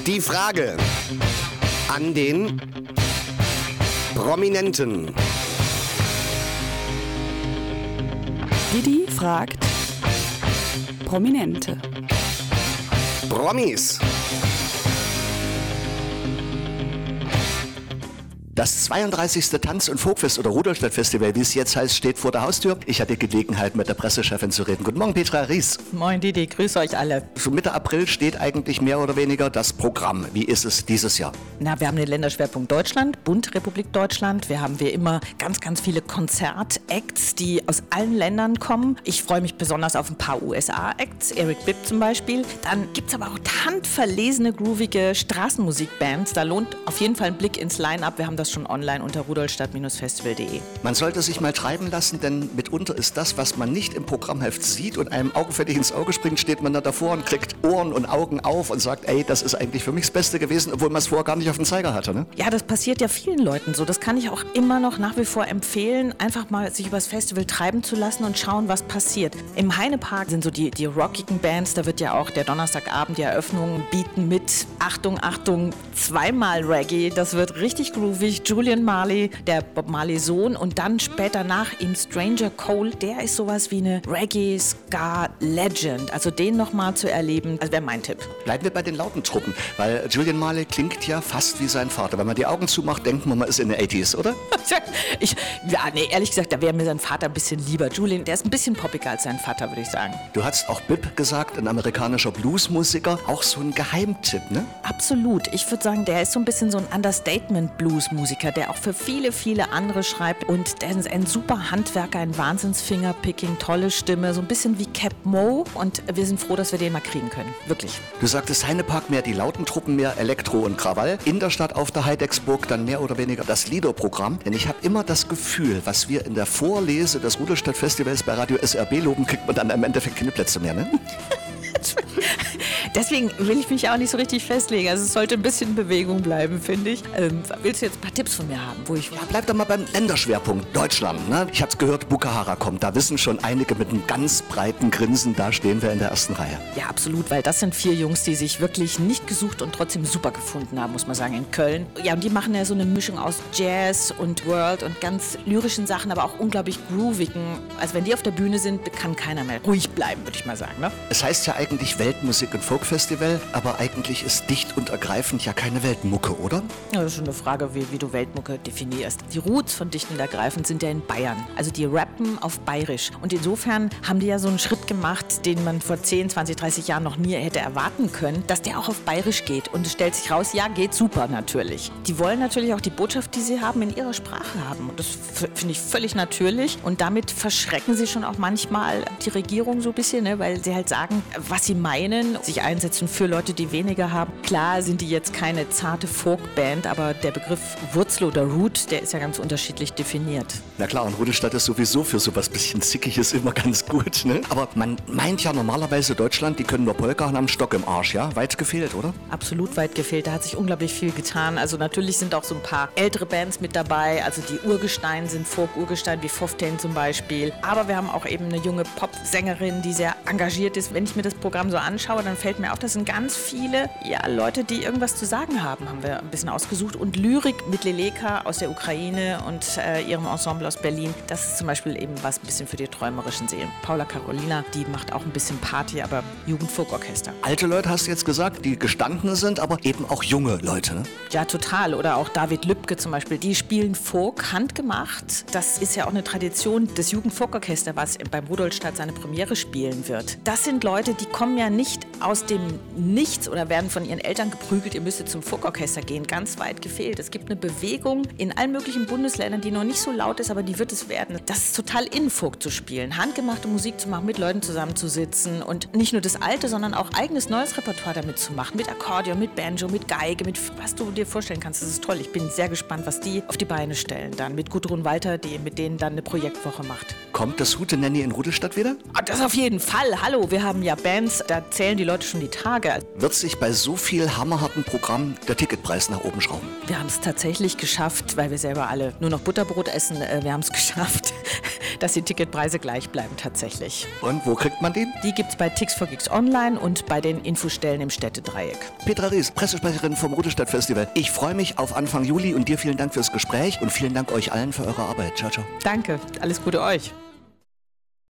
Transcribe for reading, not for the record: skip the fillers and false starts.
Die Frage an den Prominenten. Didi fragt Prominente. Promis. Das 32. Tanz- und Folkfest oder Rudolstadt-Festival, wie es jetzt heißt, steht vor der Haustür. Ich hatte Gelegenheit, mit der Pressechefin zu reden. Guten Morgen, Petra Ries. Moin Didi, grüße euch alle. So Mitte April steht eigentlich mehr oder weniger das Programm. Wie ist es dieses Jahr? Na, wir haben den Länderschwerpunkt Deutschland, Bund Republik Deutschland. Wir haben wie immer ganz, ganz viele Konzertacts, die aus allen Ländern kommen. Ich freue mich besonders auf ein paar USA-Acts, Eric Bibb zum Beispiel. Dann gibt es aber auch handverlesene, groovige Straßenmusikbands. Da lohnt auf jeden Fall ein Blick ins Line-Up. Wir haben das schon online unter rudolstadt-festival.de. Man sollte sich mal treiben lassen, denn mitunter ist das, was man nicht im Programmheft sieht und einem augenfällig ins Auge springt, steht man da davor und kriegt Ohren und Augen auf und sagt, ey, das ist eigentlich für mich das Beste gewesen, obwohl man es vorher gar nicht auf dem Zeiger hatte, ne? Ja, das passiert ja vielen Leuten so. Das kann ich auch immer noch nach wie vor empfehlen, einfach mal sich übers Festival treiben zu lassen und schauen, was passiert. Im Heinepark sind so die rockigen Bands, da wird ja auch der Donnerstagabend die Eröffnung bieten mit, Achtung, Achtung, zweimal Reggae. Das wird richtig groovig. Julian Marley, der Bob Marley Sohn, und dann später nach ihm Stranger Cole, der ist sowas wie eine Reggae-Ska-Legend. Also den nochmal zu erleben, also wäre mein Tipp. Bleiben wir bei den lauten Truppen, weil Julian Marley klingt ja fast wie sein Vater. Wenn man die Augen zumacht, denkt man, man ist in den 80s, oder? Ehrlich gesagt, da wäre mir sein Vater ein bisschen lieber. Julian, der ist ein bisschen poppiger als sein Vater, würde ich sagen. Du hast auch Bibb gesagt, ein amerikanischer Bluesmusiker, auch so ein Geheimtipp, ne? Absolut. Ich würde sagen, der ist so ein bisschen so ein Understatement-Blues-Musiker, der auch für viele, viele andere schreibt, und der ist ein super Handwerker, ein Wahnsinns-Fingerpicking, tolle Stimme, so ein bisschen wie Cap Mo, und wir sind froh, dass wir den mal kriegen können. Wirklich. Du sagtest Heinepark mehr die lauten Truppen, mehr Elektro und Krawall. In der Stadt auf der Heidecksburg dann mehr oder weniger das Liederprogramm. Denn ich habe immer das Gefühl, was wir in der Vorlese des Rudolstadt-Festivals bei Radio SRB loben, kriegt man dann im Endeffekt keine Plätze mehr, ne? Deswegen will ich mich auch nicht so richtig festlegen. Also es sollte ein bisschen Bewegung bleiben, finde ich. Willst du jetzt ein paar Tipps von mir haben? Ja, bleib doch mal beim Länderschwerpunkt Deutschland, ne? Ich hab's gehört, Bukahara kommt. Da wissen schon einige mit einem ganz breiten Grinsen, da stehen wir in der ersten Reihe. Ja, absolut, weil das sind 4 Jungs, die sich wirklich nicht gesucht und trotzdem super gefunden haben, muss man sagen, in Köln. Ja, und die machen ja so eine Mischung aus Jazz und World und ganz lyrischen Sachen, aber auch unglaublich groovigen. Also wenn die auf der Bühne sind, kann keiner mehr ruhig bleiben, würde ich mal sagen, ne? Es heißt ja eigentlich Weltmusik- und Folkfestival, aber eigentlich ist dicht und ergreifend ja keine Weltmucke, oder? Ja, das ist schon eine Frage, wie du Weltmucke definierst. Die Roots von dicht und ergreifend sind ja in Bayern. Also die rappen auf Bayerisch. Und insofern haben die ja so einen Schritt gemacht, den man vor 10, 20, 30 Jahren noch nie hätte erwarten können, dass der auch auf Bayerisch geht. Und es stellt sich raus, ja, geht super natürlich. Die wollen natürlich auch die Botschaft, die sie haben, in ihrer Sprache haben. Und das finde ich völlig natürlich. Und damit verschrecken sie schon auch manchmal die Regierung so ein bisschen, ne? Weil sie halt sagen, was sie meinen, sich einsetzen für Leute, die weniger haben. Klar sind die jetzt keine zarte Folkband, aber der Begriff Wurzel oder Root, der ist ja ganz unterschiedlich definiert. Na klar, und Rudolstadt ist sowieso für sowas bisschen Zickiges immer ganz gut, ne? Aber man meint ja normalerweise Deutschland, die können nur Polka und haben einen Stock im Arsch, ja? Weit gefehlt, oder? Absolut weit gefehlt, da hat sich unglaublich viel getan. Also natürlich sind auch so ein paar ältere Bands mit dabei, also die Urgestein sind Folk-Urgestein, wie Foftain zum Beispiel. Aber wir haben auch eben eine junge Popsängerin, die sehr engagiert ist. Wenn ich mir das Programm so anschaue, dann fällt mir auf, das sind ganz viele Leute, die irgendwas zu sagen haben wir ein bisschen ausgesucht. Und Lyrik mit Leleka aus der Ukraine und ihrem Ensemble aus Berlin, das ist zum Beispiel eben was ein bisschen für die träumerischen Seelen. Paula Carolina, die macht auch ein bisschen Party, aber Jugendfolkorchester. Alte Leute hast du jetzt gesagt, die gestandene sind, aber eben auch junge Leute, ne? Ja, total. Oder auch David Lübke zum Beispiel, die spielen Folk, handgemacht. Das ist ja auch eine Tradition des Jugendfolkorchesters, was beim Rudolstadt seine Premiere spielen wird. Das sind Leute, die kommen ja nicht aus dem Nichts oder werden von ihren Eltern geprügelt, ihr müsstet zum Folkorchester gehen. Ganz weit gefehlt. Es gibt eine Bewegung in allen möglichen Bundesländern, die noch nicht so laut ist, aber die wird es werden. Das ist total in Folk zu spielen, handgemachte Musik zu machen, mit Leuten zusammenzusitzen und nicht nur das Alte, sondern auch eigenes neues Repertoire damit zu machen. Mit Akkordeon, mit Banjo, mit Geige, mit was du dir vorstellen kannst. Das ist toll. Ich bin sehr gespannt, was die auf die Beine stellen dann. Mit Gudrun Walter, die mit denen dann eine Projektwoche macht. Kommt das Hootenanny in Rudolstadt wieder? Das auf jeden Fall. Hallo, wir haben ja Bands, da zählen die Leute schon die Tage. Wird sich bei so viel hammerharten Programm der Ticketpreis nach oben schrauben? Wir haben es tatsächlich geschafft, weil wir selber alle nur noch Butterbrot essen. Wir haben es geschafft, dass die Ticketpreise gleich bleiben tatsächlich. Und wo kriegt man den? Die gibt es bei Tix4Geeks online und bei den Infostellen im Städtedreieck. Petra Ries, Pressesprecherin vom Rudelstadt-Festival. Ich freue mich auf Anfang Juli und dir vielen Dank fürs Gespräch und vielen Dank euch allen für eure Arbeit. Ciao, ciao. Danke, alles Gute euch.